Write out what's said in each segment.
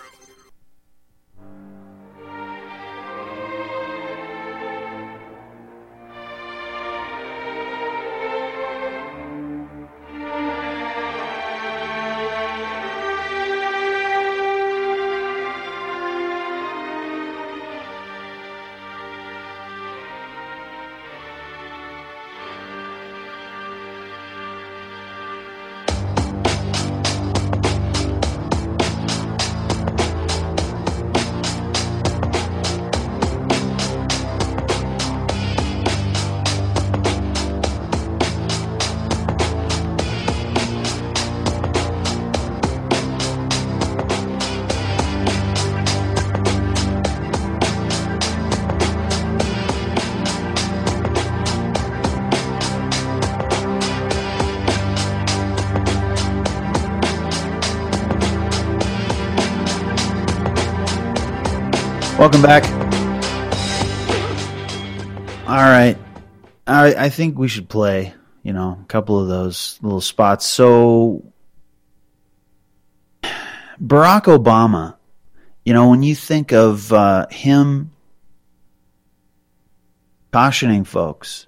Welcome back. All right. I think we should play, a couple of those little spots. So, Barack Obama, when you think of him cautioning folks,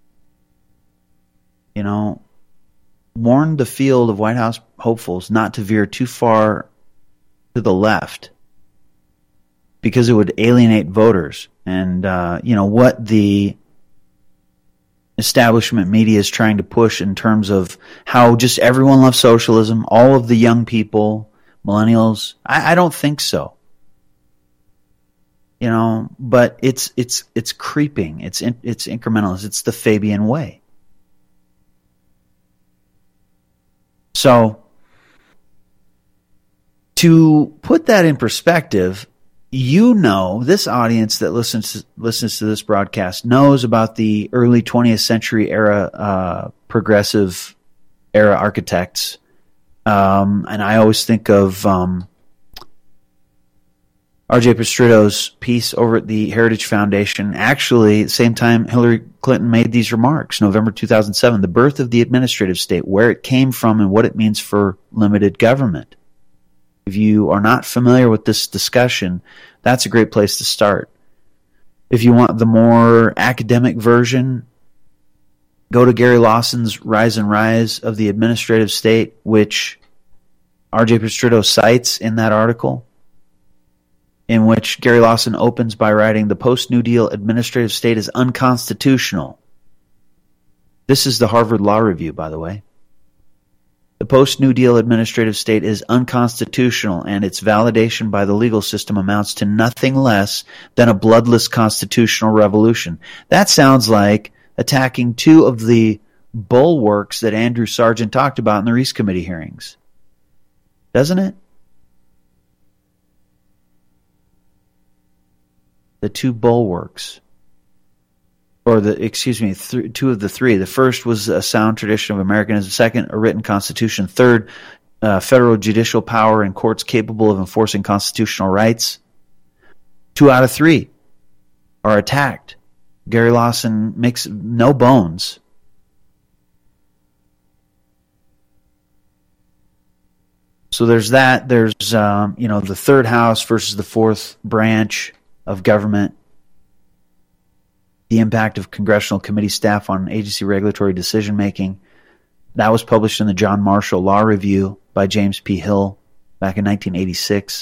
warned the field of White House hopefuls not to veer too far to the left, because it would alienate voters. And, what the establishment media is trying to push in terms of how just everyone loves socialism, all of the young people, millennials, I don't think so. But it's creeping. It's incrementalist. It's the Fabian way. So, to put that in perspective, this audience that listens to this broadcast knows about the early 20th century era progressive era architects, and I always think of R.J. Pestritto's piece over at the Heritage Foundation. Actually, at the same time Hillary Clinton made these remarks, November 2007, the birth of the administrative state, where it came from and what it means for limited government. If you are not familiar with this discussion, that's a great place to start. If you want the more academic version, go to Gary Lawson's Rise and Rise of the Administrative State, which R.J. Pestritto cites in that article, in which Gary Lawson opens by writing, "The post-New Deal administrative state is unconstitutional." This is the Harvard Law Review, by the way. The post-New Deal administrative state is unconstitutional, and its validation by the legal system amounts to nothing less than a bloodless constitutional revolution. That sounds like attacking two of the bulwarks that Andrew Sargent talked about in the Reece Committee hearings. Doesn't it? The two bulwarks. Or two of the three. The first was a sound tradition of Americanism. Second, a written constitution. Third, federal judicial power and courts capable of enforcing constitutional rights. 2 out of 3 are attacked. Gary Lawson makes no bones. So there's that. There's the third house versus the fourth branch of government. The impact of congressional committee staff on agency regulatory decision-making. That was published in the John Marshall Law Review by James P. Hill back in 1986.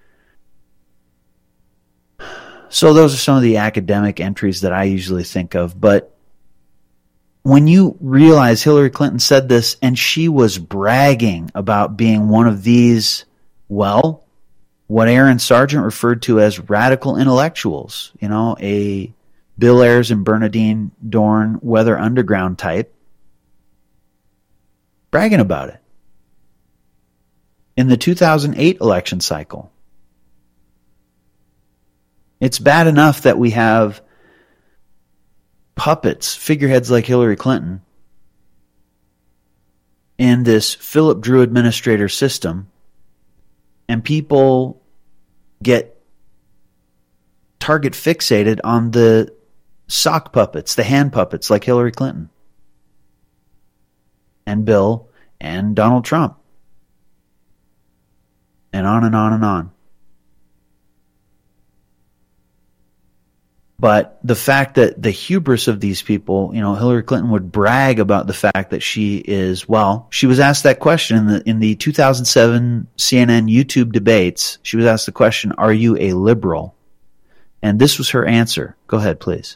So those are some of the academic entries that I usually think of. But when you realize Hillary Clinton said this and she was bragging about being one of these, what Aaron Sargent referred to as radical intellectuals, a Bill Ayers and Bernadine Dorn Weather Underground type, bragging about it. In the 2008 election cycle, it's bad enough that we have puppets, figureheads like Hillary Clinton, in this Philip Drew administrator system, and people get target fixated on the sock puppets, the hand puppets like Hillary Clinton and Bill and Donald Trump, and on and on and on. But the fact that the hubris of these people, Hillary Clinton would brag about the fact that she is, she was asked that question in the 2007 CNN YouTube debates. She was asked the question, are you a liberal? And this was her answer. Go ahead, please.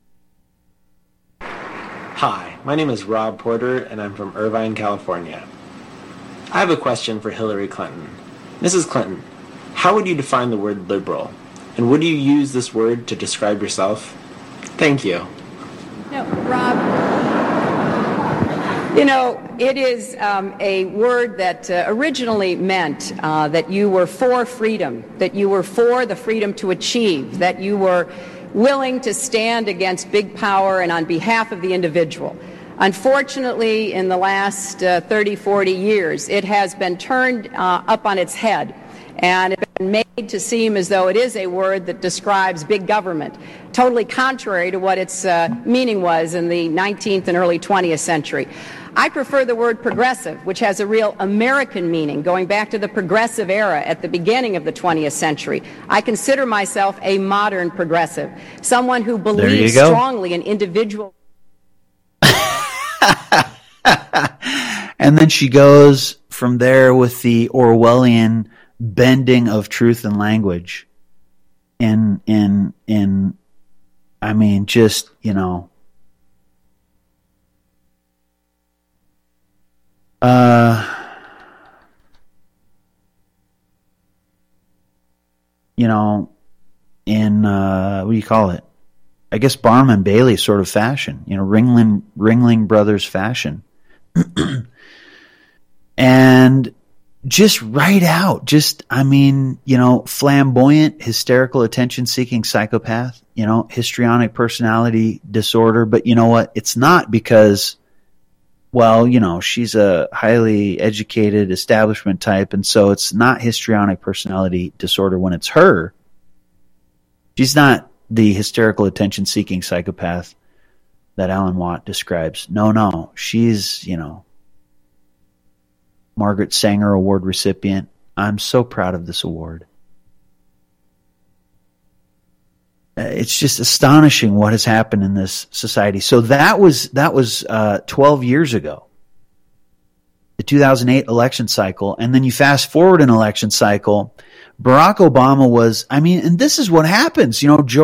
Hi, my name is Rob Porter, and I'm from Irvine, California. I have a question for Hillary Clinton. Mrs. Clinton, how would you define the word liberal? And would you use this word to describe yourself? Thank you. No, Rob, it is a word that originally meant that you were for freedom, that you were for the freedom to achieve, that you were willing to stand against big power and on behalf of the individual. Unfortunately, in the last 30, 40 years, it has been turned up on its head, and it's been made to seem as though it is a word that describes big government, totally contrary to what its meaning was in the 19th and early 20th century. I prefer the word progressive, which has a real American meaning, going back to the progressive era at the beginning of the 20th century. I consider myself a modern progressive, someone who believes strongly in individual... And then she goes from there with the Orwellian bending of truth and language. What do you call it? I guess Barnum and Bailey sort of fashion, Ringling Brothers fashion. And just right out, flamboyant, hysterical, attention-seeking psychopath, histrionic personality disorder. But you know what? It's not because, she's a highly educated establishment type, and so it's not histrionic personality disorder when it's her. She's not the hysterical, attention-seeking psychopath that Alan Watt describes. No. She's, Margaret Sanger Award recipient. I'm so proud of this award. It's just astonishing what has happened in this society. So that was 12 years ago, the 2008 election cycle. And then you fast forward an election cycle. Barack Obama was, and this is what happens.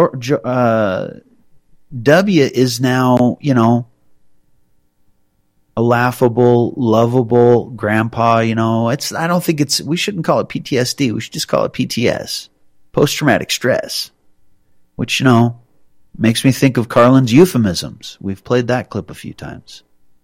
W is now, a laughable, lovable grandpa, I don't think we shouldn't call it PTSD. We should just call it PTS, post-traumatic stress, which, makes me think of Carlin's euphemisms. We've played that clip a few times.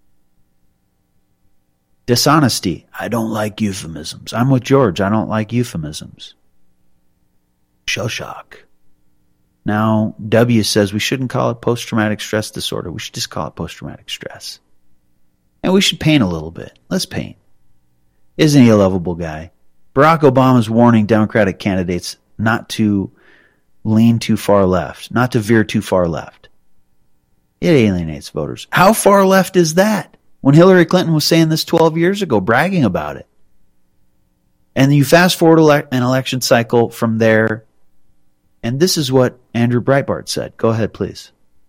Dishonesty. I don't like euphemisms. I'm with George. I don't like euphemisms. Shell shock. Now, W says we shouldn't call it post-traumatic stress disorder. We should just call it post-traumatic stress. And we should paint a little bit. Let's paint. Isn't he a lovable guy? Barack Obama's warning Democratic candidates not to lean too far left, not to veer too far left. It alienates voters. How far left is that? When Hillary Clinton was saying this 12 years ago, bragging about it. And you fast forward an election cycle from there, and this is what Andrew Breitbart said. Go ahead, please.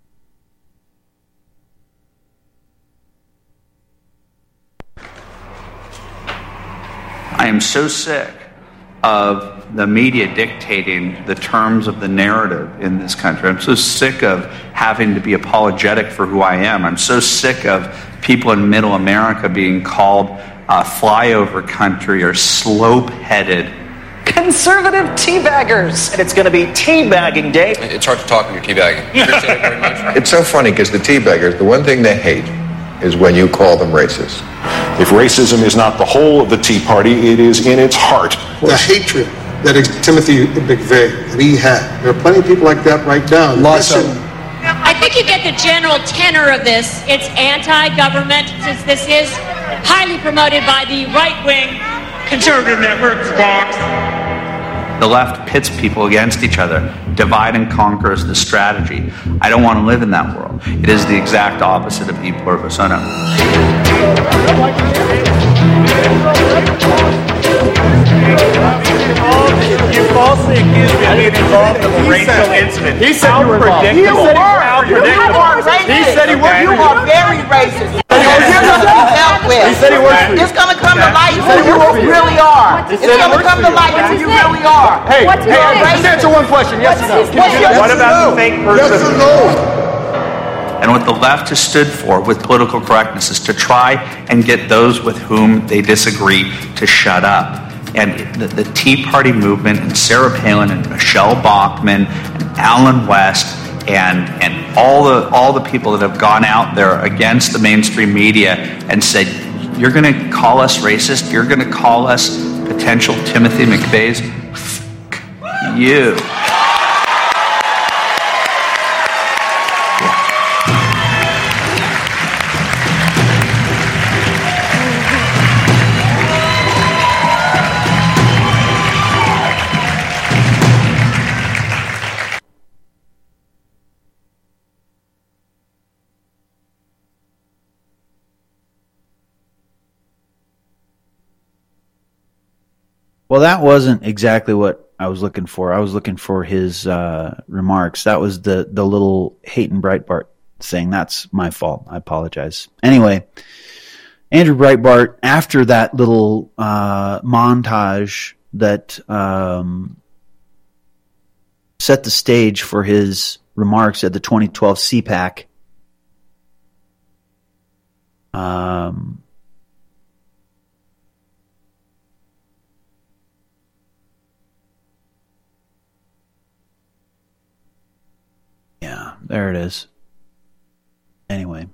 I am so sick of the media dictating the terms of the narrative in this country. I'm so sick of having to be apologetic for who I am. I'm so sick of people in middle America being called flyover country or slope-headed. Conservative teabaggers. And it's going to be teabagging day. It's hard to talk when you're teabagging. Appreciate it very much. It's so funny because the teabaggers, the one thing they hate is when you call them racist. If racism is not the whole of the Tea Party, it is in its heart. The hatred that Timothy McVeigh, that he had. There are plenty of people like that right now. I think you get the general tenor of this. It's anti-government, since this is highly promoted by the right-wing conservative network, Fox. The left pits people against each other. Divide and conquer is the strategy. I don't want to live in that world. It is the exact opposite of E pluribus unum. You falsely accused me of being involved in a racial incident. He said you were involved. He said he was. You are very racist. You're going to be dealt with. He said he works for you. It's going to come to light who you really are. It's going to come to light who you really are. Hey, just answer one question. Yes or no? What about the fake person? Yes or no? And what the left has stood for with political correctness is to try and get those with whom they disagree to shut up. And the Tea Party movement and Sarah Palin and Michelle Bachmann and Alan West and all the people that have gone out there against the mainstream media and said, you're going to call us racist? You're going to call us potential Timothy McVeighs? F*** you. Well, that wasn't exactly what I was looking for. I was looking for his remarks. That was the little Hayden Breitbart thing. That's my fault. I apologize. Anyway, Andrew Breitbart, after that little montage that set the stage for his remarks at the 2012 CPAC, yeah, there it is. Anyway.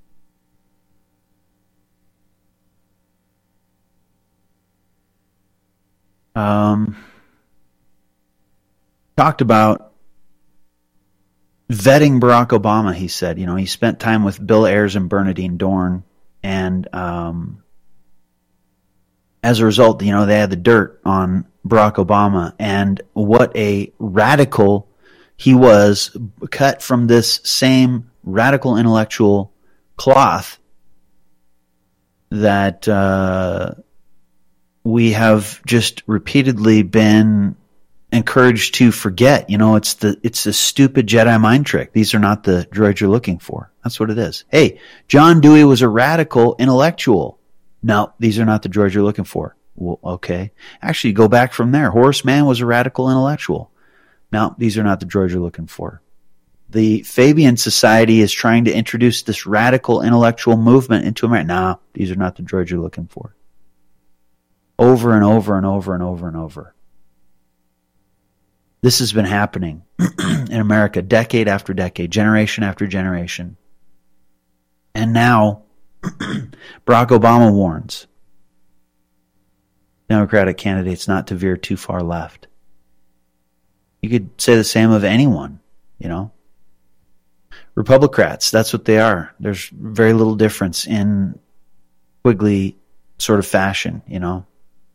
Talked about vetting Barack Obama, he said. You know, he spent time with Bill Ayers and Bernardine Dorn, and as a result, you know, they had the dirt on Barack Obama and what a radical he was, cut from this same radical intellectual cloth that we have just repeatedly been encouraged to forget. You know, it's a stupid Jedi mind trick. These are not the droids you're looking for. That's what it is. Hey, John Dewey was a radical intellectual. No, these are not the droids you're looking for. Well, okay. Actually, go back from there. Horace Mann was a radical intellectual. No, these are not the droids you're looking for. The Fabian Society is trying to introduce this radical intellectual movement into America. No, these are not the droids you're looking for. Over and over and over and over and over. This has been happening in America decade after decade, generation after generation. And now, Barack Obama warns Democratic candidates not to veer too far left. You could say the same of anyone, you know. Republicrats, that's what they are. There's very little difference in wiggly sort of fashion, you know.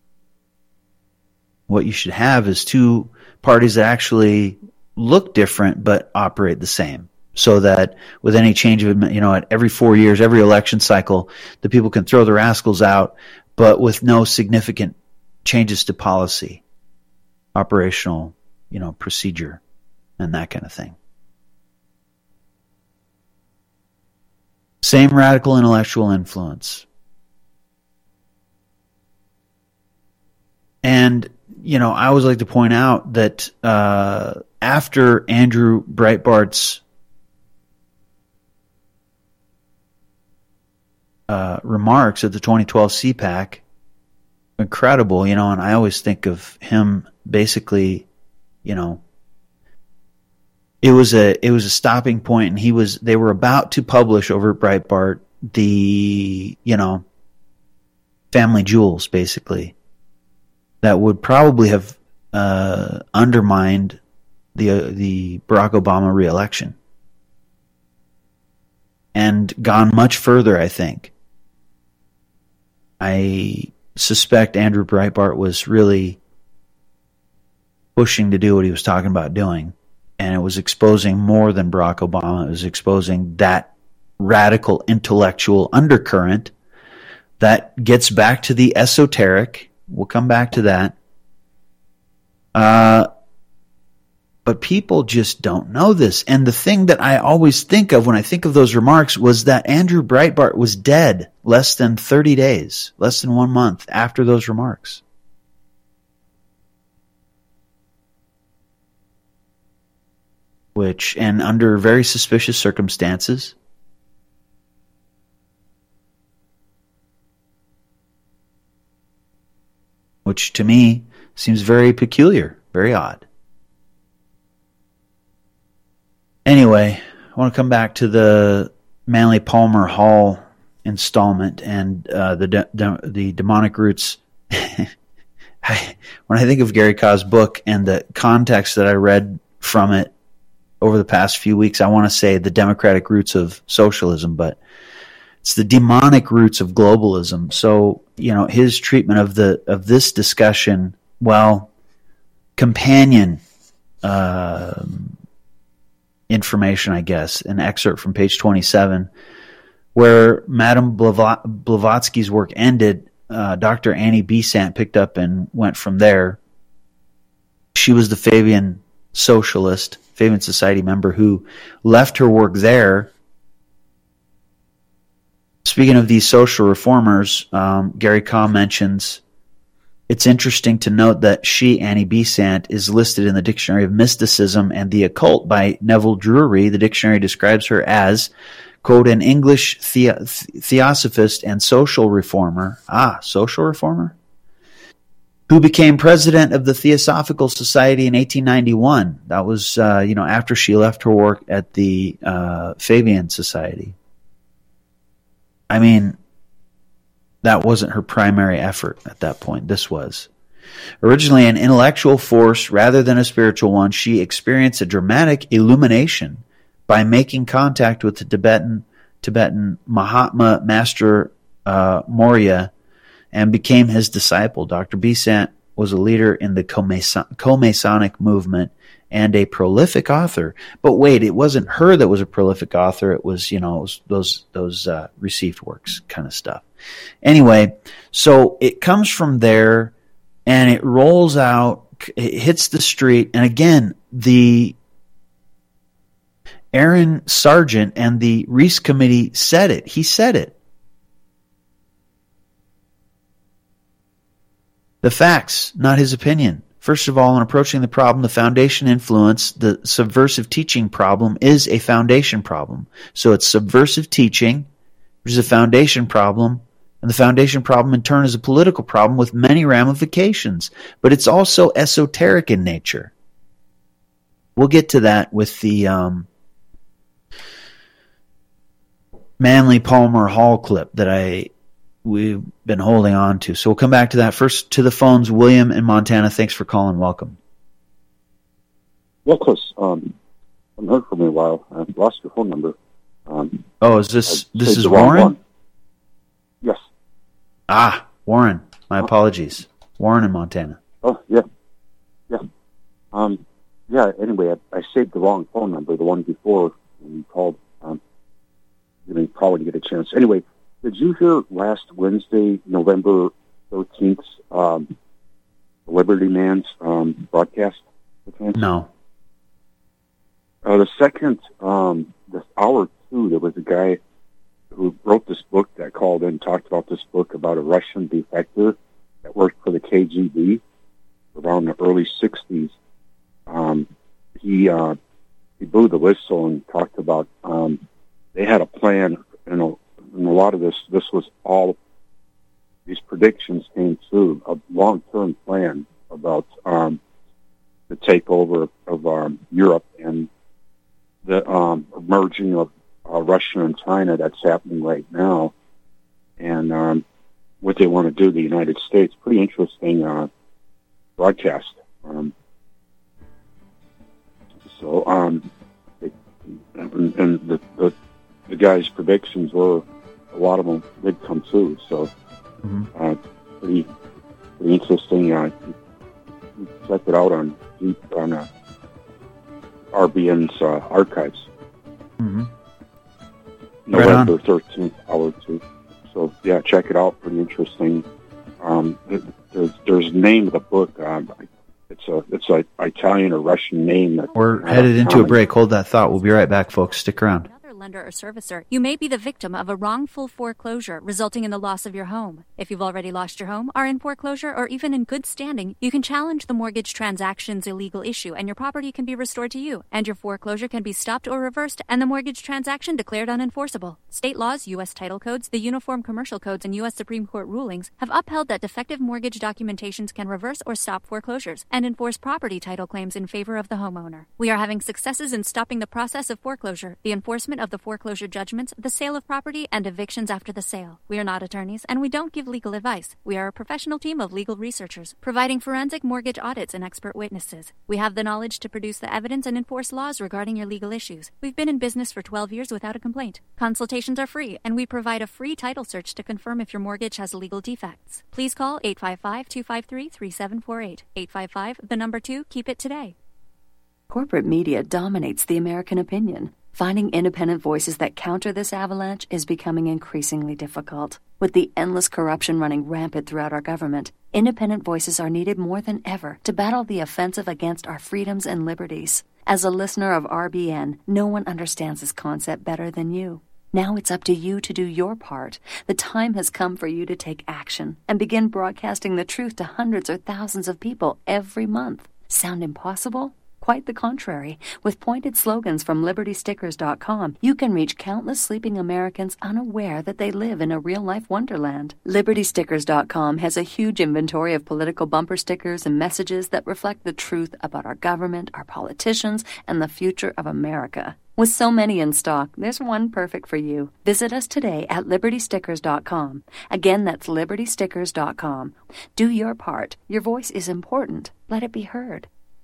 What you should have is two parties that actually look different but operate the same, so that with any change of, you know, at every 4 years, every election cycle, the people can throw the rascals out, but with no significant changes to policy, operational, you know, procedure, and that kind of thing. Same radical intellectual influence. And, you know, I always like to point out that after Andrew Breitbart's remarks at the 2012 CPAC, incredible, you know, and I always think of him basically, you know, it was a stopping point, and they were about to publish over at Breitbart the, you know, family jewels, basically, that would probably have undermined the Barack Obama re-election and gone much further, I think. I suspect Andrew Breitbart was really pushing to do what he was talking about doing, and it was exposing more than Barack Obama. It was exposing that radical intellectual undercurrent that gets back to the esoteric, We'll come back to that. But people just don't know this. And the thing that I always think of when I think of those remarks was that Andrew Breitbart was dead less than 30 days, less than 1 month after those remarks. And under very suspicious circumstances. Which to me seems very peculiar, very odd. Anyway, I want to come back to the Manly Palmer Hall installment and the demonic roots. When I think of Gary Kah's book and the context that I read from it over the past few weeks, I want to say the democratic roots of socialism, but it's the demonic roots of globalism. So, his treatment of this discussion, companion information, I guess, an excerpt from page 27, where Madame Blavatsky's work ended, Dr. Annie Besant picked up and went from there. She was the Fabian socialist, Fabian Society member who left her work there. Speaking of these social reformers, Gary Kah mentions, it's interesting to note that she, Annie Besant, is listed in the Dictionary of Mysticism and the Occult by Neville Drury. The dictionary describes her as, quote, an English theosophist and social reformer. Social reformer? Who became president of the Theosophical Society in 1891. That was, after she left her work at the Fabian Society. I mean, that wasn't her primary effort at that point. This was. Originally an intellectual force rather than a spiritual one, she experienced a dramatic illumination by making contact with the Tibetan Mahatma Master Morya and became his disciple. Dr. Besant was a leader in the Co-Masonic movement and a prolific author. But wait, it wasn't her that was a prolific author. It was, those received works kind of stuff. Anyway, so it comes from there and it rolls out, it hits the street. And again, the Aaron Sargent and the Reese Committee said it. He said it. The facts, not his opinion. First of all, in approaching the problem, the foundation influence, the subversive teaching problem is a foundation problem. So it's subversive teaching, which is a foundation problem, and the foundation problem in turn is a political problem with many ramifications. But it's also esoteric in nature. We'll get to that with the Manly Palmer Hall clip that we've been holding on to. So we'll come back to that. First to the phones, William in Montana. Thanks for calling. Welcome. Yeah, Chris. I haven't heard from you in a while. I've lost your phone number. This is Warren? Yes. Warren. My apologies. Warren in Montana. Oh, yeah. Yeah. Anyway, I saved the wrong phone number, the one before when you called. You probably get a chance. Anyway, did you hear last Wednesday, November 13th, Liberty Man's broadcast? No. The second, this hour two, there was a guy who wrote this book that called in, talked about this book about a Russian defector that worked for the KGB around the early 60s. He blew the whistle and talked about they had a plan, and a lot of this was all, these predictions came true, a long-term plan about the takeover of Europe and the merging of Russia and China that's happening right now, and what they want to do to the United States. Pretty interesting broadcast. The guy's predictions were, a lot of them did come true. So, pretty interesting. Check it out on RBN's archives. Mm-hmm. November 13th, hour 2. So, yeah, check it out. Pretty interesting. there's a name of the book. It's a Italian or Russian name. We're headed into a break. Hold that thought. We'll be right back, folks. Stick around. Lender or servicer, you may be the victim of a wrongful foreclosure resulting in the loss of your home. If you've already lost your home, are in foreclosure, or even in good standing, you can challenge the mortgage transaction's illegal issue and your property can be restored to you, and your foreclosure can be stopped or reversed and the mortgage transaction declared unenforceable. State laws, U.S. title codes, the Uniform Commercial Codes, and U.S. Supreme Court rulings have upheld that defective mortgage documentations can reverse or stop foreclosures and enforce property title claims in favor of the homeowner. We are having successes in stopping the process of foreclosure, the enforcement of the foreclosure judgments, the sale of property, and evictions after the sale. We are not attorneys, and we don't give legal advice. We are a professional team of legal researchers, providing forensic mortgage audits and expert witnesses. We have the knowledge to produce the evidence and enforce laws regarding your legal issues. We've been in business for 12 years without a complaint. Consultations are free, and we provide a free title search to confirm if your mortgage has legal defects. Please call 855-253-3748. 855, 2, keep it today. Corporate media dominates the American opinion. Finding independent voices that counter this avalanche is becoming increasingly difficult. With the endless corruption running rampant throughout our government, independent voices are needed more than ever to battle the offensive against our freedoms and liberties. As a listener of RBN, no one understands this concept better than you. Now it's up to you to do your part. The time has come for you to take action and begin broadcasting the truth to hundreds or thousands of people every month. Sound impossible? Quite the contrary. With pointed slogans from LibertyStickers.com, you can reach countless sleeping Americans unaware that they live in a real-life wonderland. LibertyStickers.com has a huge inventory of political bumper stickers and messages that reflect the truth about our government, our politicians, and the future of America. With so many in stock, there's one perfect for you. Visit us today at LibertyStickers.com. Again, that's LibertyStickers.com. Do your part. Your voice is important. Let it be heard.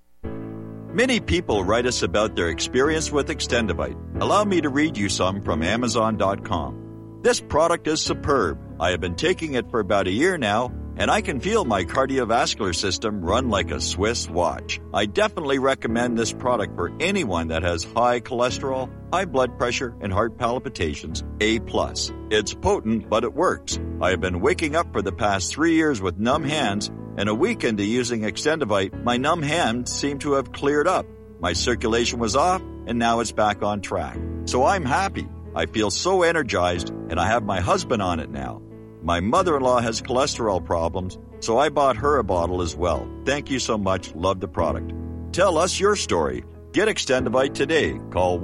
Many people write us about their experience with Extendivite. Allow me to read you some from Amazon.com. This product is superb. I have been taking it for about a year now, and I can feel my cardiovascular system run like a Swiss watch. I definitely recommend this product for anyone that has high cholesterol, high blood pressure, and heart palpitations, A+. It's potent, but it works. I have been waking up for the past 3 years with numb hands, and a week into using Extendivite, my numb hands seem to have cleared up. My circulation was off, and now it's back on track. So I'm happy. I feel so energized, and I have my husband on it now. My mother-in-law has cholesterol problems, so I bought her a bottle as well. Thank you so much. Love the product. Tell us your story. Get Extendivite today. Call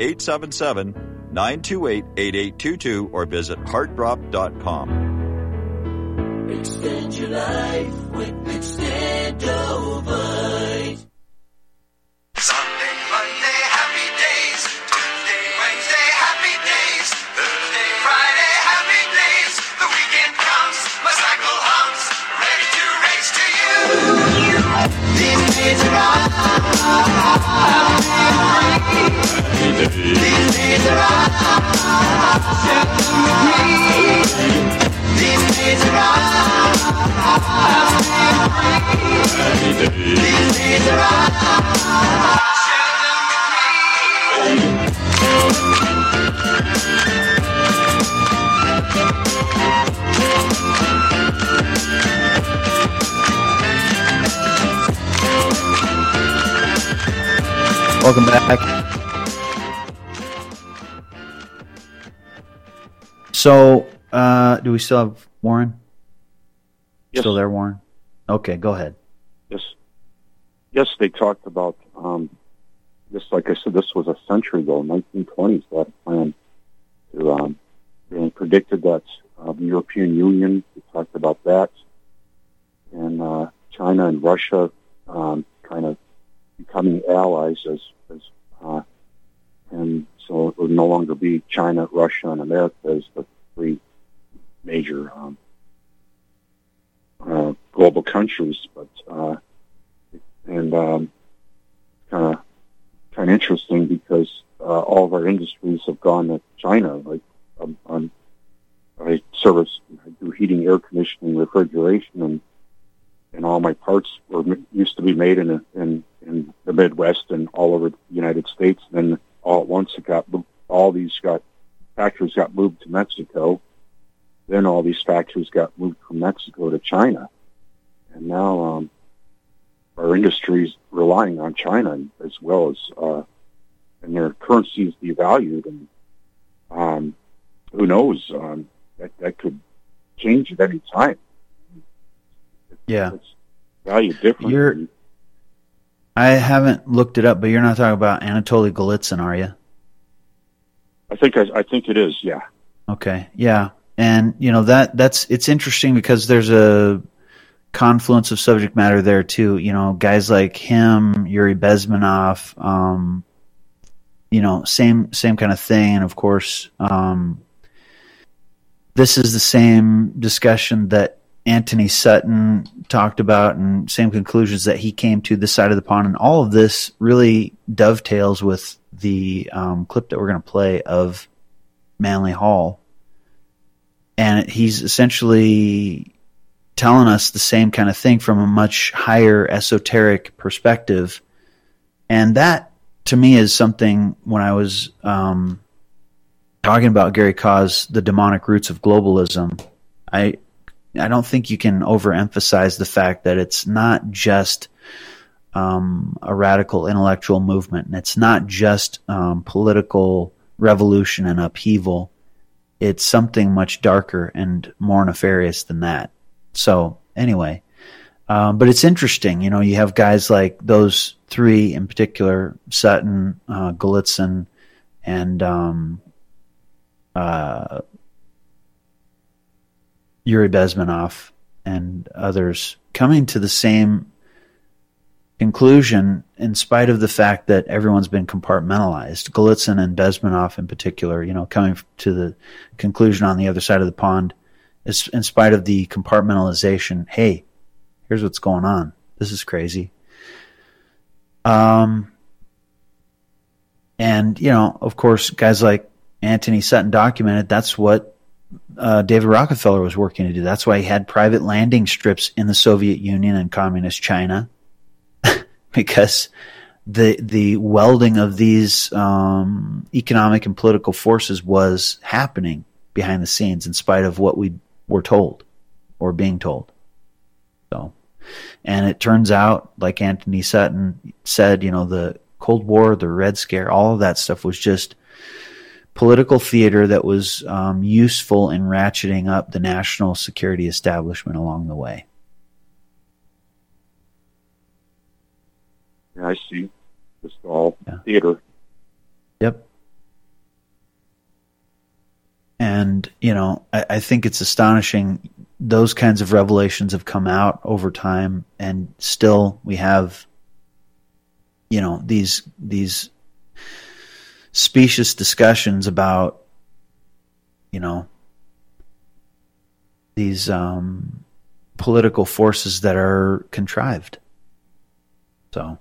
1-877-928-8822 or visit heartdrop.com. Extend your life with Extendivite. Sunday, Monday, happy days. Tuesday, Wednesday, happy days. Thursday, Friday, happy days. The weekend comes, my cycle hums, ready to race to you. These days are These days are Share them with me. These days are These days are Share them with me. Welcome back. So, do we still have Warren? Yes. Still there, Warren? Okay, go ahead. Yes, they talked about, just like I said, this was a century ago, 1920s, that plan to, they predicted that the European Union, they talked about that, and China and Russia kind of becoming allies and so it would no longer be China, Russia, and America as the three major global countries, but kind of interesting because all of our industries have gone to China. Like I do heating, air conditioning, refrigeration, and all my parts used to be made in the Midwest and all over the United States. And then all at once, factories got moved to Mexico. then all these factories got moved from Mexico to China. And now our industry is relying on China as well as, and their currency is devalued. And who knows, that could change at any time. Yeah. It's valued differently. I haven't looked it up, but you're not talking about Anatoly Golitsyn, are you? I think it is, yeah. Okay, yeah. And, it's interesting because there's a confluence of subject matter there too. Guys like him, Yuri Bezmenov, same kind of thing. And of course, this is the same discussion that Anthony Sutton talked about and same conclusions that he came to this side of the pond. And all of this really dovetails with the clip that we're going to play of Manly Hall. And he's essentially telling us the same kind of thing from a much higher esoteric perspective. And that, to me, is something when I was talking about Gary Kaw's The Demonic Roots of Globalism, I don't think you can overemphasize the fact that it's not just a radical intellectual movement, and it's not just political revolution and upheaval. It's something much darker and more nefarious than that. So anyway, but it's interesting. You have guys like those three in particular, Sutton, Golitsyn, and Yuri Bezmenov and others coming to the same conclusion in spite of the fact that everyone's been compartmentalized. Golitsyn and Bezmenov in particular, coming to the conclusion on the other side of the pond, is in spite of the compartmentalization. Hey, here's what's going on. This is crazy. And, of course, guys like Anthony Sutton documented that's what David Rockefeller was working to do. That's why he had private landing strips in the Soviet Union and communist China, because the welding of these economic and political forces was happening behind the scenes in spite of what we were told or being told. So, and it turns out, like Anthony Sutton said, the Cold War, the Red Scare, all of that stuff was just political theater that was useful in ratcheting up the national security establishment along the way. Yeah, I see. Just all theater. Yep. And, I think it's astonishing. Those kinds of revelations have come out over time, and still we have, these specious discussions about, these political forces that are contrived. So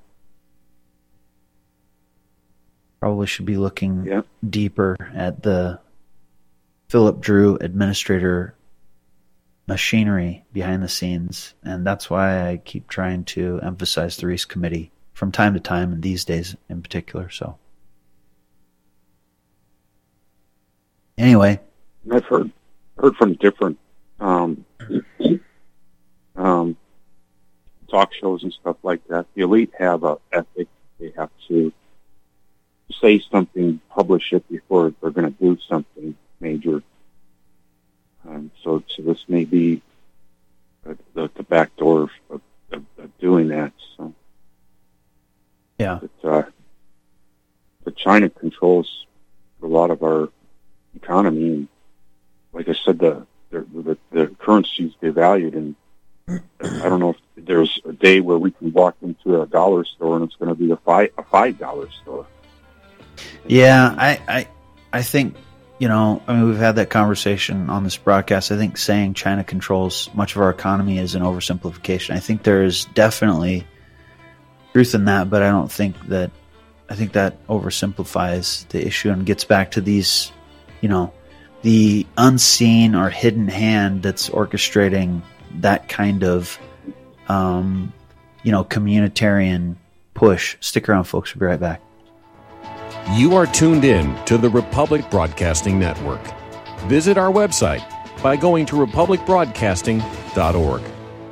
probably should be looking deeper at the Philip Drew administrator machinery behind the scenes. And that's why I keep trying to emphasize the Reese Committee from time to time, and these days in particular. So anyway, I've heard from different talk shows and stuff like that. The elite have an ethic. They have to say something, publish it before they're going to do something major. So this may be the back door of doing that. So yeah, but China controls a lot of our economy, and like I said, the currency is devalued, and I don't know if there's a day where we can walk into a dollar store and it's going to be a $5 store. Yeah, I think, we've had that conversation on this broadcast. I think saying China controls much of our economy is an oversimplification. I think there is definitely truth in that, but I think that oversimplifies the issue and gets back to these, the unseen or hidden hand that's orchestrating that kind of, communitarian push. Stick around, folks. We'll be right back. You are tuned in to the Republic Broadcasting Network. Visit our website, by going to republicbroadcasting.org.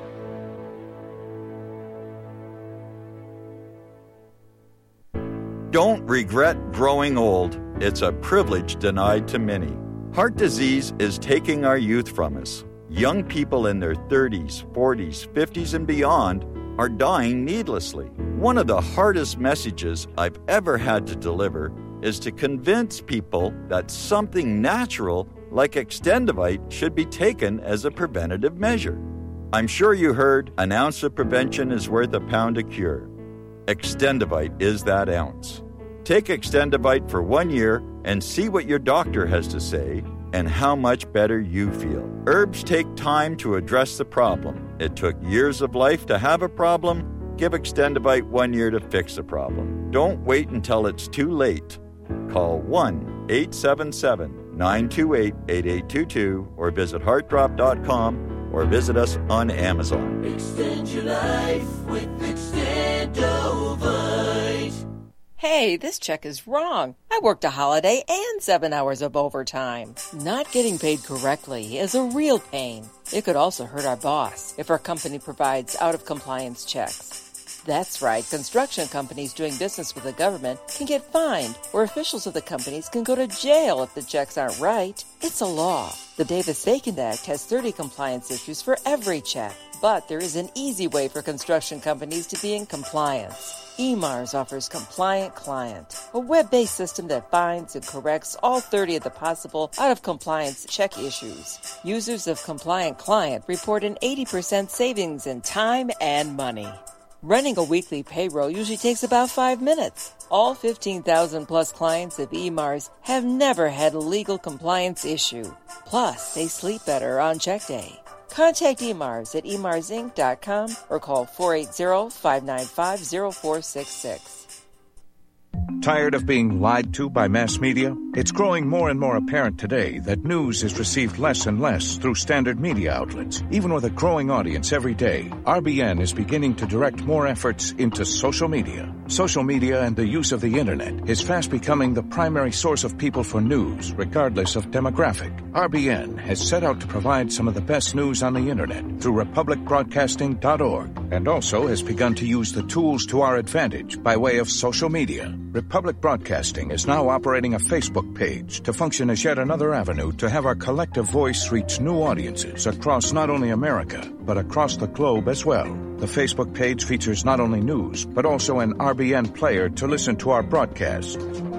Don't regret growing old. It's a privilege denied to many. Heart disease is taking our youth from us. Young people in their 30s, 40s, 50s, and beyond are dying needlessly. One of the hardest messages I've ever had to deliver is to convince people that something natural like Extendivite should be taken as a preventative measure. I'm sure you heard an ounce of prevention is worth a pound of cure. Extendivite is that ounce. Take Extendivite for 1 year and see what your doctor has to say and how much better you feel. Herbs take time to address the problem. It took years of life to have a problem. Give Extendivite 1 year to fix the problem. Don't wait until it's too late. Call 1-877-928-8822 or visit heartdrop.com or visit us on Amazon. Extend your life with Extendovite. Hey, this check is wrong. I worked a holiday and 7 hours of overtime. Not getting paid correctly is a real pain. It could also hurt our boss if our company provides out-of-compliance checks. That's right, construction companies doing business with the government can get fined, or officials of the companies can go to jail if the checks aren't right. It's a law. The Davis-Bacon Act has 30 compliance issues for every check, but there is an easy way for construction companies to be in compliance. EMARS offers Compliant Client, a web-based system that finds and corrects all 30 of the possible out-of-compliance check issues. Users of Compliant Client report an 80% savings in time and money. Running a weekly payroll usually takes about 5 minutes. All 15,000 plus clients of EMARS have never had a legal compliance issue. Plus, they sleep better on check day. Contact EMARS at emarsinc.com or call 480-595-0466. Tired of being lied to by mass media? It's growing more and more apparent today that news is received less and less through standard media outlets. Even with a growing audience every day, RBN is beginning to direct more efforts into social media. Social media and the use of the internet is fast becoming the primary source of people for news, regardless of demographic. RBN has set out to provide some of the best news on the internet through republicbroadcasting.org, and also has begun to use the tools to our advantage by way of social media. Republic Broadcasting is now operating a Facebook page to function as yet another avenue to have our collective voice reach new audiences across not only America, but across the globe as well. The Facebook page features not only news, but also an RBN player to listen to our broadcasts.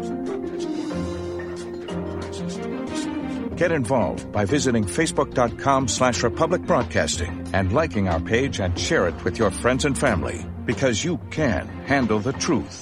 Get involved by visiting facebook.com/Republic Broadcasting and liking our page and share it with your friends and family, because you can handle the truth.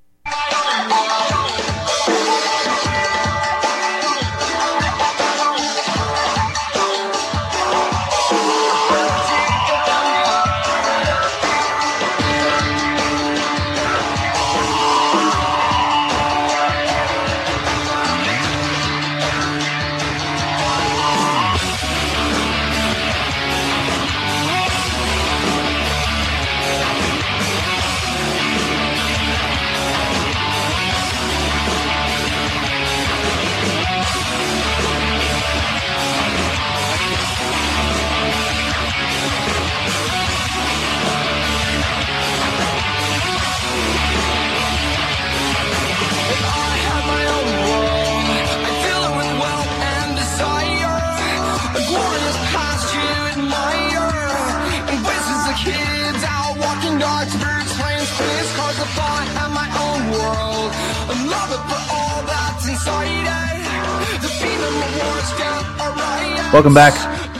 Welcome back.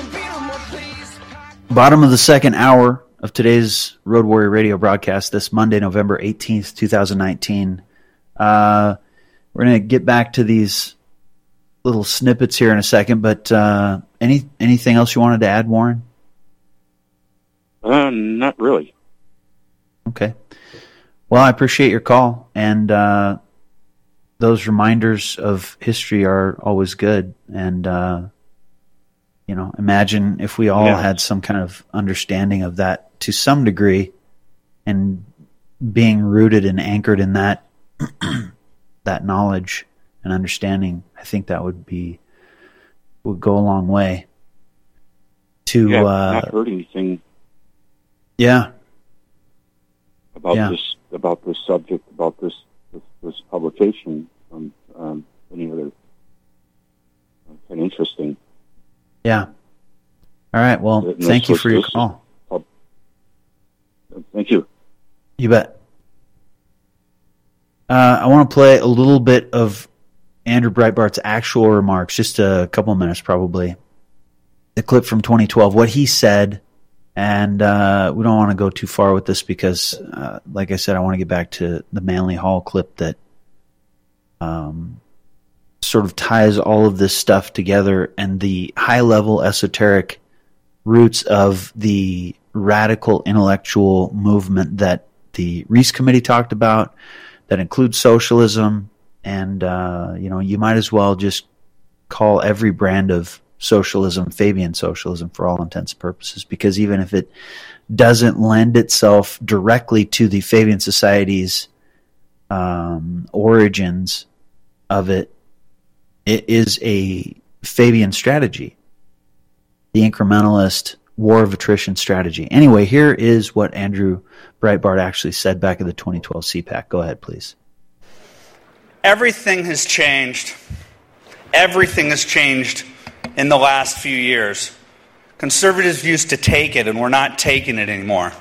Bottom of the second hour of today's Road Warrior Radio broadcast, this Monday, November 18th, 2019. We're going to get back to these little snippets here in a second, but anything else you wanted to add, Warren? Not really. Okay. Well, I appreciate your call, and those reminders of history are always good, and imagine if we all had some kind of understanding of that to some degree, and being rooted and anchored in that that knowledge and understanding. I think that would go a long way. to not heard anything. Yeah. About this subject, about this publication from any other. Kind of interesting. Yeah. All right. Well, thank you for your call. Thank you. You bet. I want to play a little bit of Andrew Breitbart's actual remarks, just a couple of minutes probably. The clip from 2012, what he said, and we don't want to go too far with this because, like I said, I want to get back to the Manly Hall clip that sort of ties all of this stuff together and the high-level esoteric roots of the radical intellectual movement that the Reese Committee talked about, that includes socialism, and you might as well just call every brand of socialism Fabian socialism for all intents and purposes, because even if it doesn't lend itself directly to the Fabian Society's origins of it, it is a Fabian strategy, the incrementalist war of attrition strategy. Anyway, here is what Andrew Breitbart actually said back at the 2012 CPAC. Go ahead, please. Everything has changed. Everything has changed in the last few years. Conservatives used to take it, and we're not taking it anymore.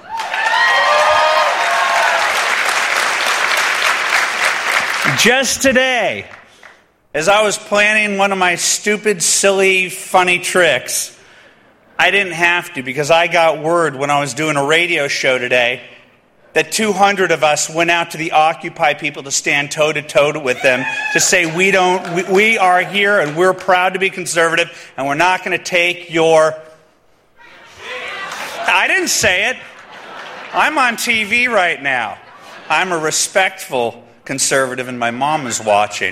Just today, as I was planning one of my stupid, silly, funny tricks, I didn't have to, because I got word when I was doing a radio show today that 200 of us went out to the Occupy people to stand toe-to-toe with them to say we are here and we're proud to be conservative and we're not going to take your... I didn't say it. I'm on TV right now. I'm a respectful conservative and my mom is watching.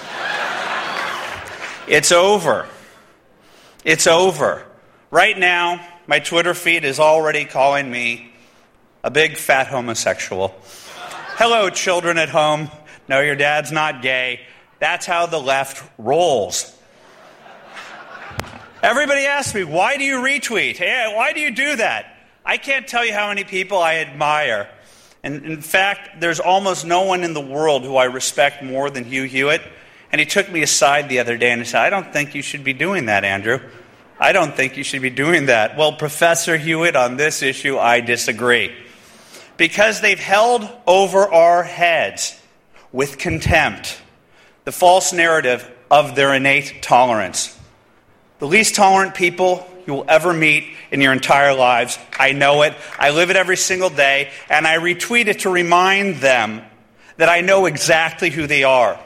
It's over. It's over. Right now, my Twitter feed is already calling me a big fat homosexual. Hello, children at home. No, your dad's not gay. That's how the left rolls. Everybody asks me, why do you retweet? Hey, why do you do that? I can't tell you how many people I admire. And in fact, there's almost no one in the world who I respect more than Hugh Hewitt. And he took me aside the other day and he said, I don't think you should be doing that, Andrew. I don't think you should be doing that. Well, Professor Hewitt, on this issue, I disagree. Because they've held over our heads with contempt the false narrative of their innate tolerance. The least tolerant people you will ever meet in your entire lives. I know it. I live it every single day. And I retweet it to remind them that I know exactly who they are.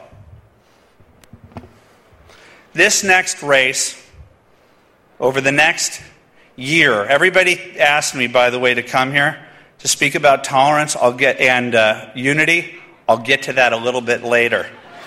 This next race, over the next year, everybody asked me, by the way, to come here to speak about tolerance and unity. I'll get to that a little bit later.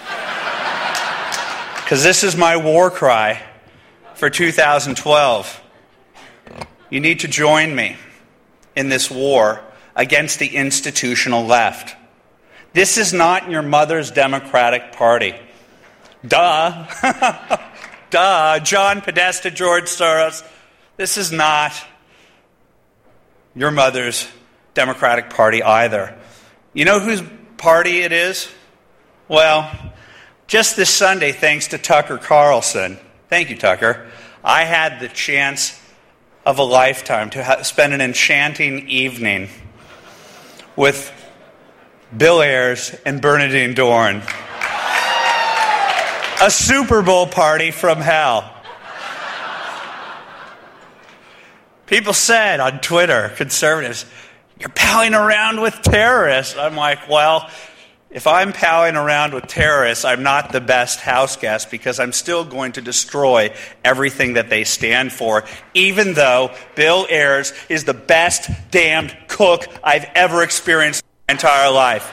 Because this is my war cry for 2012. You need to join me in this war against the institutional left. This is not your mother's Democratic Party. Duh. Duh. John Podesta, George Soros. This is not your mother's Democratic Party either. You know whose party it is? Well, just this Sunday, thanks to Tucker Carlson, thank you, Tucker, I had the chance of a lifetime to spend an enchanting evening with Bill Ayers and Bernadine Dorn. A Super Bowl party from hell. People said on Twitter, conservatives, you're palling around with terrorists. I'm like, well, if I'm palling around with terrorists, I'm not the best house guest because I'm still going to destroy everything that they stand for, even though Bill Ayers is the best damned cook I've ever experienced in my entire life.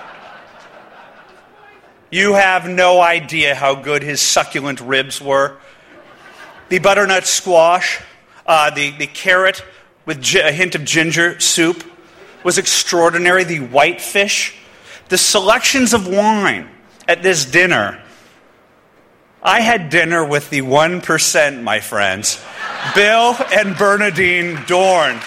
You have no idea how good his succulent ribs were. The butternut squash, the carrot with a hint of ginger soup was extraordinary. The whitefish, the selections of wine at this dinner. I had dinner with the 1%, my friends. Bill and Bernadine Dorn,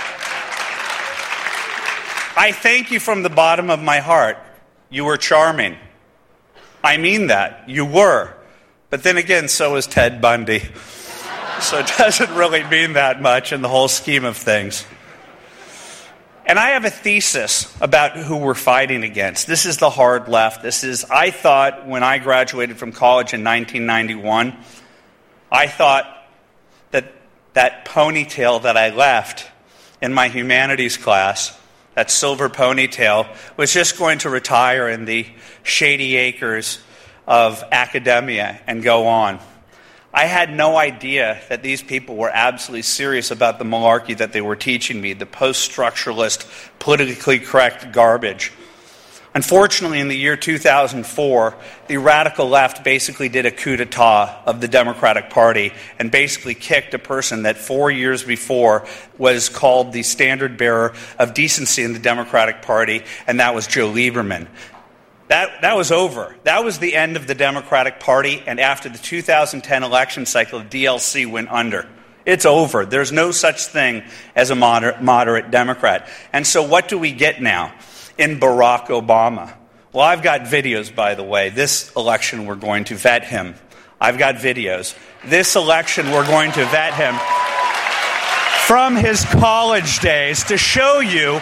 I thank you from the bottom of my heart. You were charming. I mean that. You were. But then again, so is Ted Bundy. So it doesn't really mean that much in the whole scheme of things. And I have a thesis about who we're fighting against. This is the hard left. I thought when I graduated from college in 1991, I thought that ponytail that I left in my humanities class, that silver ponytail, was just going to retire in the shady acres of academia and go on. I had no idea that these people were absolutely serious about the malarkey that they were teaching me, the post-structuralist, politically correct garbage. Unfortunately, in the year 2004, the radical left basically did a coup d'etat of the Democratic Party and basically kicked a person that 4 years before was called the standard bearer of decency in the Democratic Party, and that was Joe Lieberman. That was over. That was the end of the Democratic Party, and after the 2010 election cycle, the DLC went under. It's over. There's no such thing as a moderate Democrat. And so what do we get now in Barack Obama? Well, I've got videos, by the way. This election, we're going to vet him. I've got videos. This election, we're going to vet him from his college days to show you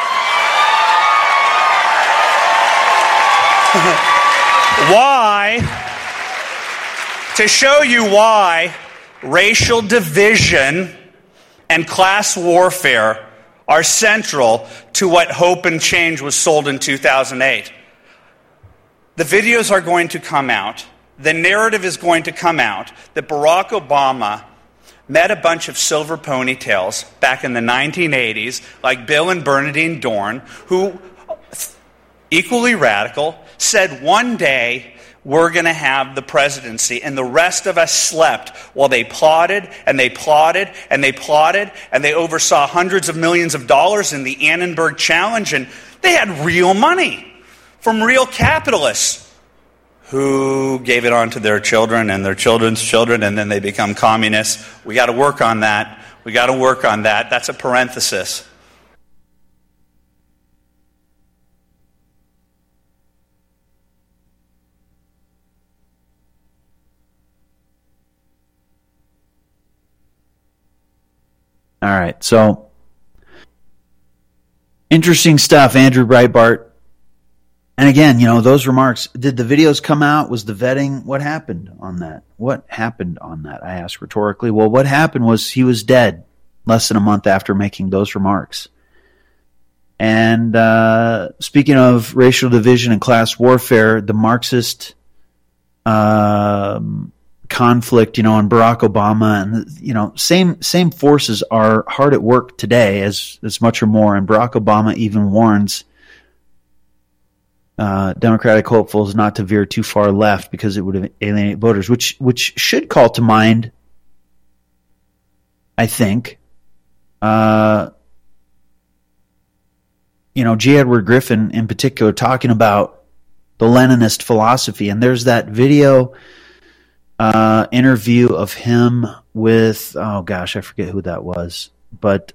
why racial division and class warfare are central to what Hope and Change was sold in 2008. The videos are going to come out. The narrative is going to come out that Barack Obama met a bunch of silver ponytails back in the 1980s, like Bill and Bernadine Dorn, who, equally radical, said one day we're going to have the presidency, and the rest of us slept while they plotted and they plotted and they plotted, and they oversaw hundreds of millions of dollars in the Annenberg Challenge, and they had real money from real capitalists who gave it on to their children and their children's children, and then they become communists. We got to work on that. We got to work on that. That's a parenthesis. All right, so interesting stuff, Andrew Breitbart. And again, those remarks, did the videos come out? Was the vetting? What happened on that? What happened on that? I asked rhetorically. Well, what happened was he was dead less than a month after making those remarks. And speaking of racial division and class warfare, the Marxist conflict, on Barack Obama, and same forces are hard at work today as much or more. And Barack Obama even warns Democratic hopefuls not to veer too far left because it would alienate voters, which should call to mind, I think, G. Edward Griffin in particular talking about the Leninist philosophy. And there's that video interview of him with, I forget who that was, but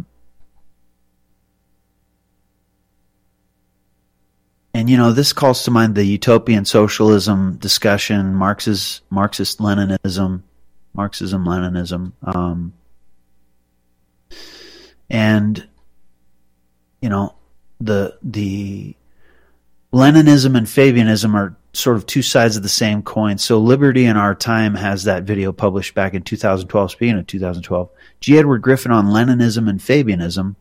and this calls to mind the utopian socialism discussion, Marxism-Leninism, and the Leninism and Fabianism are sort of two sides of the same coin. So Liberty in Our Time has that video published back in 2012. Speaking of 2012, G. Edward Griffin on Leninism and Fabianism,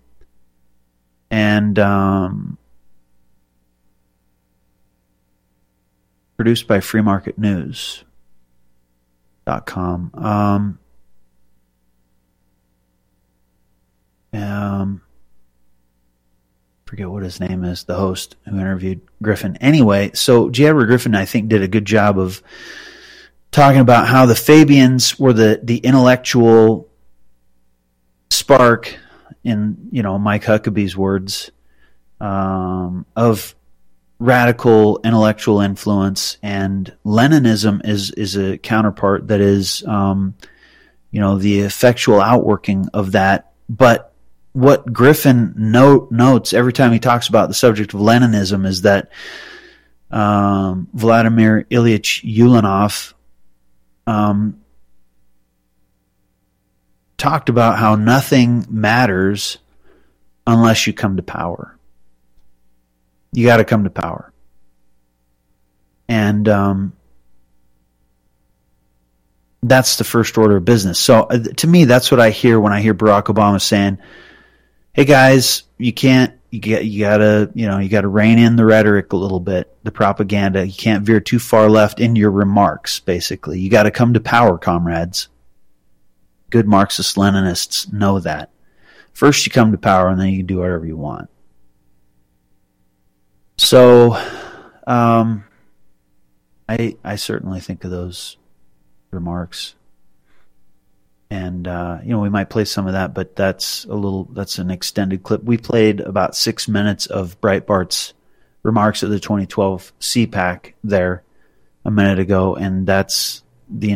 and produced by freemarketnews.com. Forget what his name is, the host who interviewed Griffin. Anyway, so J. Edward Griffin, I think, did a good job of talking about how the Fabians were the intellectual spark, in Mike Huckabee's words, of radical intellectual influence, and Leninism is a counterpart that is the effectual outworking of that. But what Griffin notes every time he talks about the subject of Leninism is that Vladimir Ilyich Ulyanov talked about how nothing matters unless you come to power. You got to come to power. And that's the first order of business. So to me, that's what I hear when I hear Barack Obama saying, "Hey guys, you gotta rein in the rhetoric a little bit, the propaganda. You can't veer too far left in your remarks, basically. You got to come to power, comrades." Good Marxist-Leninists know that. First you come to power, and then you can do whatever you want. So, I certainly think of those remarks. And, we might play some of that, but that's an extended clip. We played about 6 minutes of Breitbart's remarks at the 2012 CPAC there a minute ago, and that's the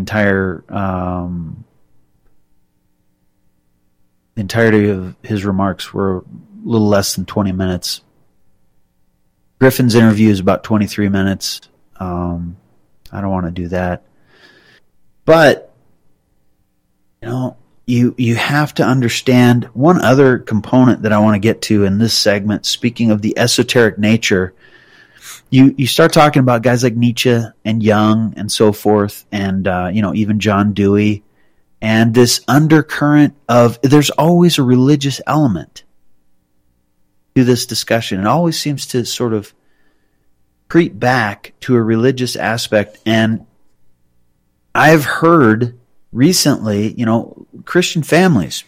entirety of his remarks were a little less than 20 minutes. Griffin's interview is about 23 minutes. I don't want to do that. But, you have to understand one other component that I want to get to in this segment. Speaking of the esoteric nature, you start talking about guys like Nietzsche and Jung and so forth, and even John Dewey, and this undercurrent of there's always a religious element to this discussion. It always seems to sort of creep back to a religious aspect, and I've heard recently, Christian families,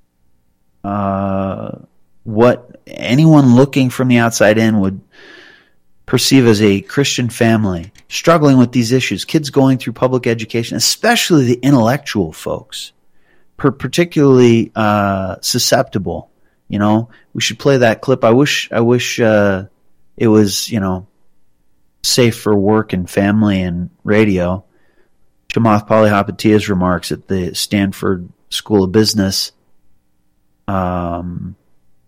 what anyone looking from the outside in would perceive as a Christian family struggling with these issues, kids going through public education, especially the intellectual folks, particularly susceptible. We should play that clip. I wish it was, safe for work and family and radio. Chamath Palihapitiya's remarks at the Stanford School of Business talk.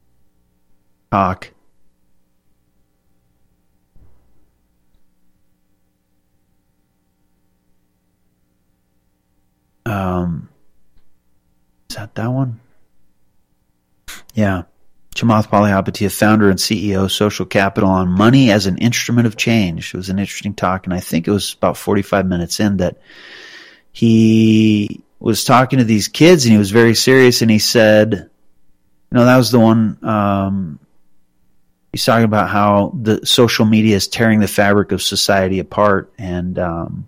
Is that one? Yeah. Chamath Palihapitiya, founder and CEO, Social Capital, on money as an instrument of change. It was an interesting talk, and I think it was about 45 minutes in that he was talking to these kids, and he was very serious, and he said, that was the one, he's talking about how the social media is tearing the fabric of society apart, and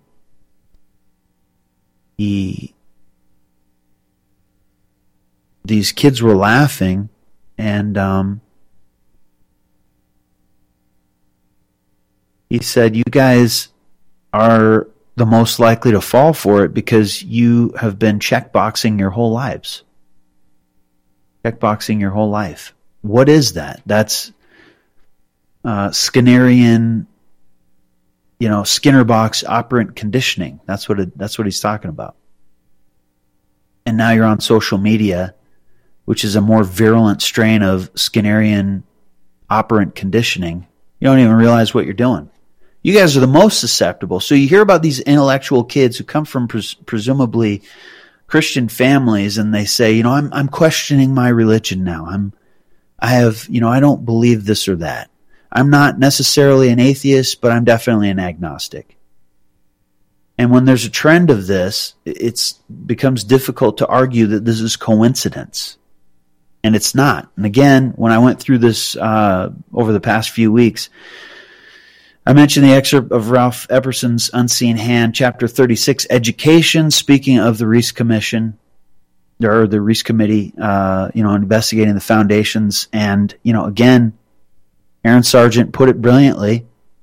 these kids were laughing, and he said, "You guys are the most likely to fall for it because you have been checkboxing your whole lives." Checkboxing your whole life. What is that? That's Skinnerian, Skinner box operant conditioning. That's what he's talking about. And now you're on social media, which is a more virulent strain of Skinnerian operant conditioning. You don't even realize what you're doing. You guys are the most susceptible. So you hear about these intellectual kids who come from presumably Christian families, and they say, I'm questioning my religion now. I don't believe this or that. I'm not necessarily an atheist, but I'm definitely an agnostic. And when there's a trend of this, it becomes difficult to argue that this is coincidence. And it's not. And again, when I went through this over the past few weeks, I mentioned the excerpt of Ralph Epperson's Unseen Hand, Chapter 36, Education, speaking of the Reese Commission, or the Reese Committee, investigating the foundations. And, again, Aaron Sargent put it brilliantly.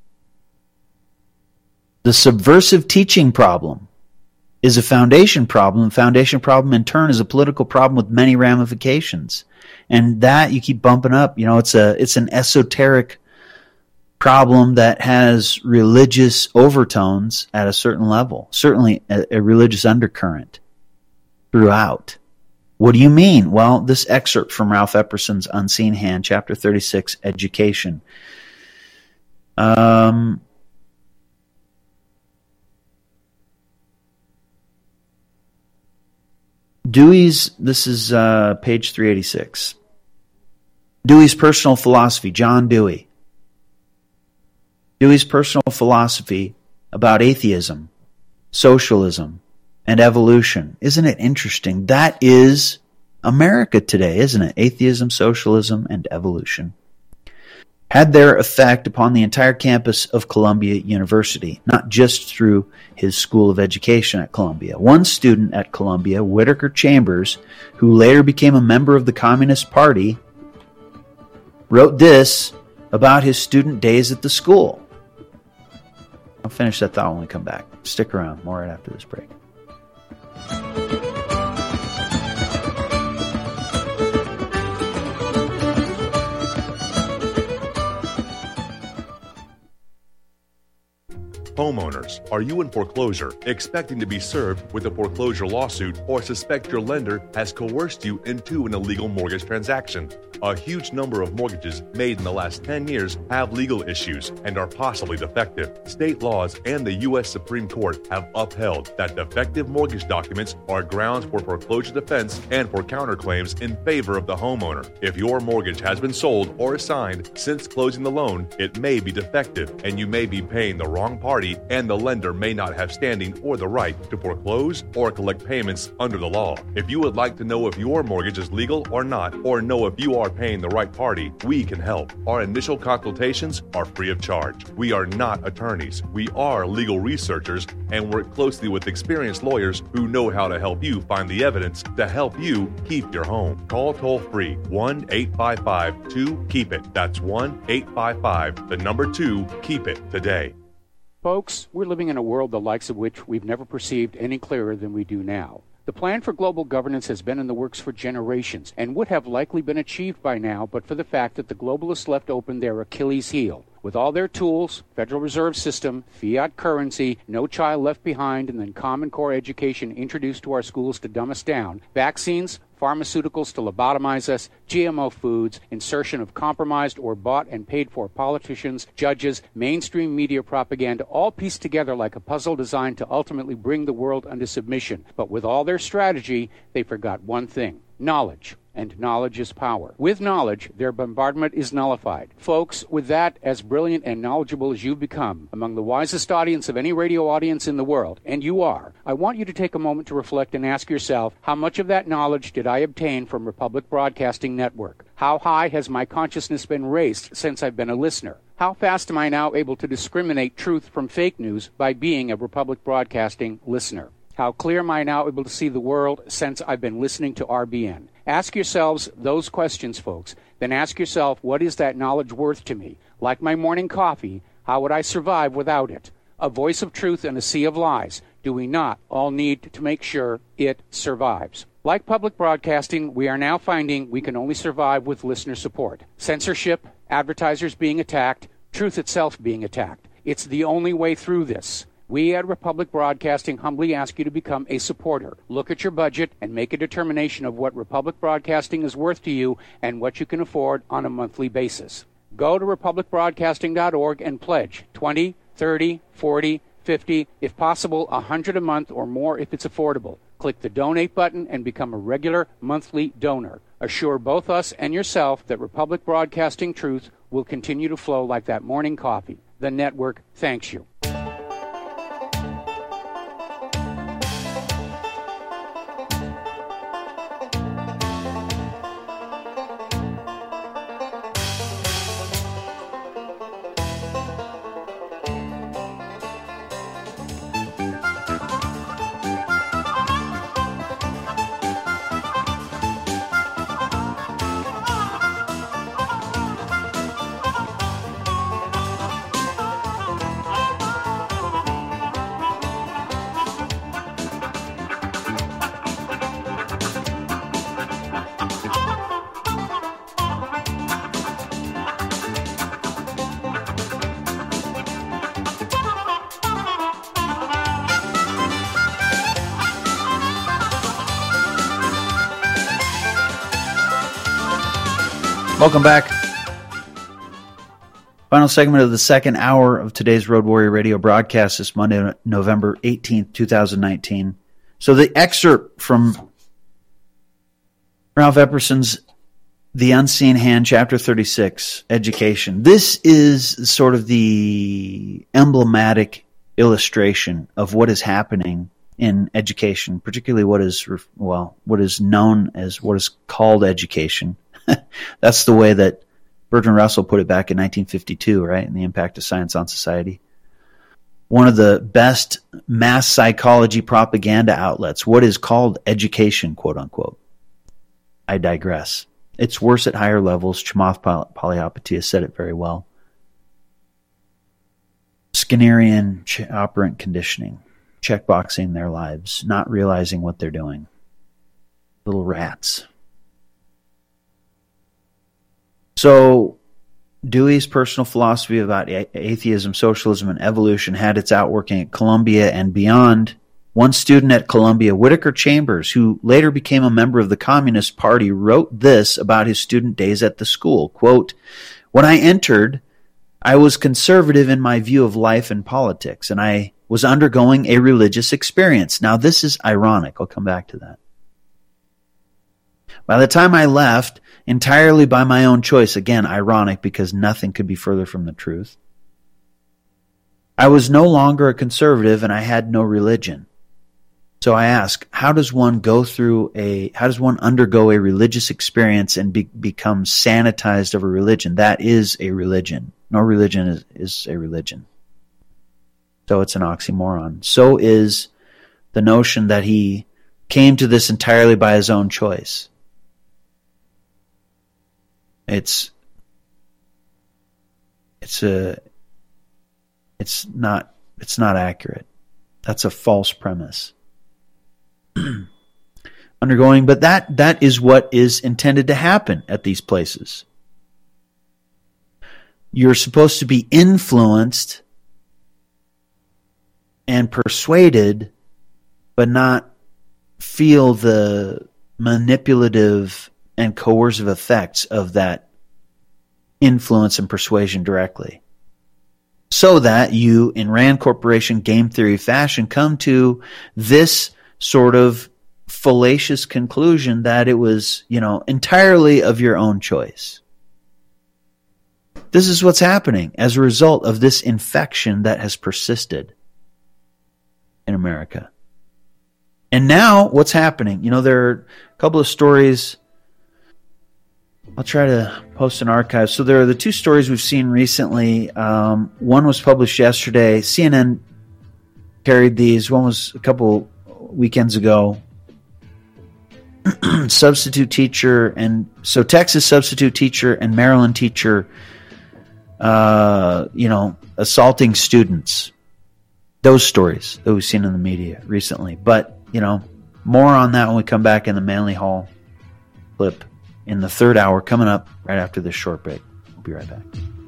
The subversive teaching problem is a foundation problem. The foundation problem, in turn, is a political problem with many ramifications. And that you keep bumping up. It's an esoteric problem that has religious overtones at a certain level, certainly a religious undercurrent. throughout. What do you mean? Well, this excerpt from Ralph Epperson's Unseen Hand, Chapter 36, Education. Dewey's, this is page 386. Dewey's personal philosophy, John Dewey. Dewey's personal philosophy about atheism, socialism, and evolution. Isn't it interesting? That is America today, isn't it? Atheism, socialism, and evolution had their effect upon the entire campus of Columbia University, not just through his School of Education at Columbia. One student at Columbia, Whittaker Chambers, who later became a member of the Communist Party, wrote this about his student days at the school. I'll finish that thought when we come back. Stick around. More right after this break. Homeowners, are you in foreclosure, expecting to be served with a foreclosure lawsuit, or suspect your lender has coerced you into an illegal mortgage transaction? A huge number of mortgages made in the last 10 years have legal issues and are possibly defective. State laws and the U.S. Supreme Court have upheld that defective mortgage documents are grounds for foreclosure defense and for counterclaims in favor of the homeowner. If your mortgage has been sold or assigned since closing the loan, it may be defective and you may be paying the wrong party, and the lender may not have standing or the right to foreclose or collect payments under the law. If you would like to know if your mortgage is legal or not, or know if you are paying the right party, we can help. Our initial consultations are free of charge. We are not attorneys. We are legal researchers and work closely with experienced lawyers who know how to help you find the evidence to help you keep your home. Call toll-free 1-855-2-KEEP-IT. That's 1-855-2-KEEP-IT today. Folks, we're living in a world the likes of which we've never perceived any clearer than we do now. The plan for global governance has been in the works for generations and would have likely been achieved by now but for the fact that the globalists left open their Achilles heel. With all their tools, Federal Reserve System, fiat currency, no child left behind, and then Common Core education introduced to our schools to dumb us down, vaccines, pharmaceuticals to lobotomize us, GMO foods, insertion of compromised or bought and paid for politicians, judges, mainstream media propaganda, all pieced together like a puzzle designed to ultimately bring the world under submission. But with all their strategy, they forgot one thing: knowledge. And knowledge is power. With knowledge, their bombardment is nullified. Folks, with that, as brilliant and knowledgeable as you've become, among the wisest audience of any radio audience in the world, and you are, I want you to take a moment to reflect and ask yourself, how much of that knowledge did I obtain from Republic Broadcasting Network? How high has my consciousness been raised since I've been a listener? How fast am I now able to discriminate truth from fake news by being a Republic Broadcasting listener? How clear am I now able to see the world since I've been listening to RBN? Ask yourselves those questions, folks. Then ask yourself, what is that knowledge worth to me? Like my morning coffee, how would I survive without it? A voice of truth in a sea of lies. Do we not all need to make sure it survives? Like public broadcasting, we are now finding we can only survive with listener support. Censorship, advertisers being attacked, truth itself being attacked. It's the only way through this. We at Republic Broadcasting humbly ask you to become a supporter. Look at your budget and make a determination of what Republic Broadcasting is worth to you and what you can afford on a monthly basis. Go to republicbroadcasting.org and pledge $20, $30, $40, $50, if possible, $100 a month or more if it's affordable. Click the donate button and become a regular monthly donor. Assure both us and yourself that Republic Broadcasting truth will continue to flow like that morning coffee. The network thanks you. Welcome back. Final segment of the second hour of today's Road Warrior Radio broadcast this Monday, November 18th, 2019. So the excerpt from Ralph Epperson's The Unseen Hand, Chapter 36, Education. This is sort of the emblematic illustration of what is happening in education, particularly what is known as what is called education. That's the way that Bertrand Russell put it back in 1952, right? And the impact of science on society. One of the best mass psychology propaganda outlets, what is called education, quote unquote. I digress. It's worse at higher levels. Chamath Palihapitiya said it very well. Skinnerian operant conditioning, checkboxing their lives, not realizing what they're doing. Little rats. So Dewey's personal philosophy about atheism, socialism, and evolution had its outworking at Columbia and beyond. One student at Columbia, Whittaker Chambers, who later became a member of the Communist Party, wrote this about his student days at the school. Quote, "When I entered, I was conservative in my view of life and politics, and I was undergoing a religious experience." Now, this is ironic. I'll come back to that. By the time I left, entirely by my own choice, again, ironic because nothing could be further from the truth, I was no longer a conservative and I had no religion. So I ask, how does one undergo a religious experience and become sanitized of a religion? That is a religion. No religion is a religion. So it's an oxymoron. So is the notion that he came to this entirely by his own choice. It's not accurate. That's a false premise. Undergoing, but that is what is intended to happen at these places. You're supposed to be influenced and persuaded, but not feel the manipulative and coercive effects of that influence and persuasion directly. So that you, in Rand Corporation game theory fashion, come to this sort of fallacious conclusion that it was, entirely of your own choice. This is what's happening as a result of this infection that has persisted in America. And now what's happening? There are a couple of stories. I'll try to post an archive. So there are the two stories we've seen recently. One was published yesterday. CNN carried these. One was a couple weekends ago. Substitute teacher, and so Texas substitute teacher and Maryland teacher, assaulting students. Those stories that we've seen in the media recently. But, more on that when we come back in the Manly Hall clip in the third hour, coming up right after this short break. We'll be right back.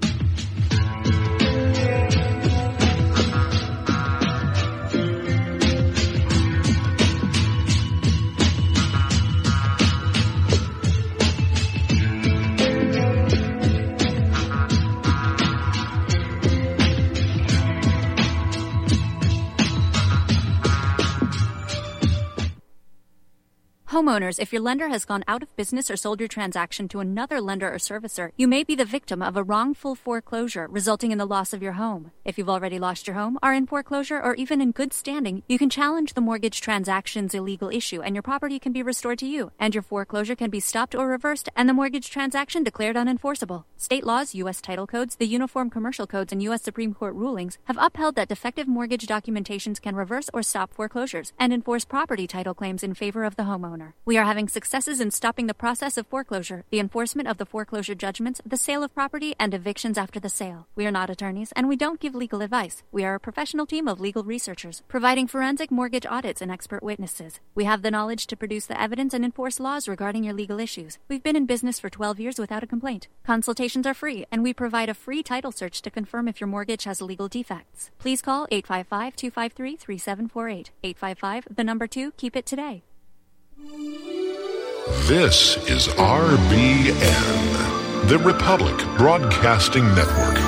Homeowners, if your lender has gone out of business or sold your transaction to another lender or servicer, you may be the victim of a wrongful foreclosure, resulting in the loss of your home. If you've already lost your home, are in foreclosure, or even in good standing, you can challenge the mortgage transaction's illegal issue, and your property can be restored to you, and your foreclosure can be stopped or reversed, and the mortgage transaction declared unenforceable. State laws, U.S. title codes, the Uniform Commercial Codes, and U.S. Supreme Court rulings have upheld that defective mortgage documentations can reverse or stop foreclosures and enforce property title claims in favor of the homeowner. We are having successes in stopping the process of foreclosure, the enforcement of the foreclosure judgments, the sale of property, and evictions after the sale. We are not attorneys, and we don't give legal advice. We are a professional team of legal researchers, providing forensic mortgage audits and expert witnesses. We have the knowledge to produce the evidence and enforce laws regarding your legal issues. We've been in business for 12 years without a complaint. Consultations are free, and we provide a free title search to confirm if your mortgage has legal defects. Please call 855-253-3748. 855, 2, keep it today. This is RBN, The Republic Broadcasting Network.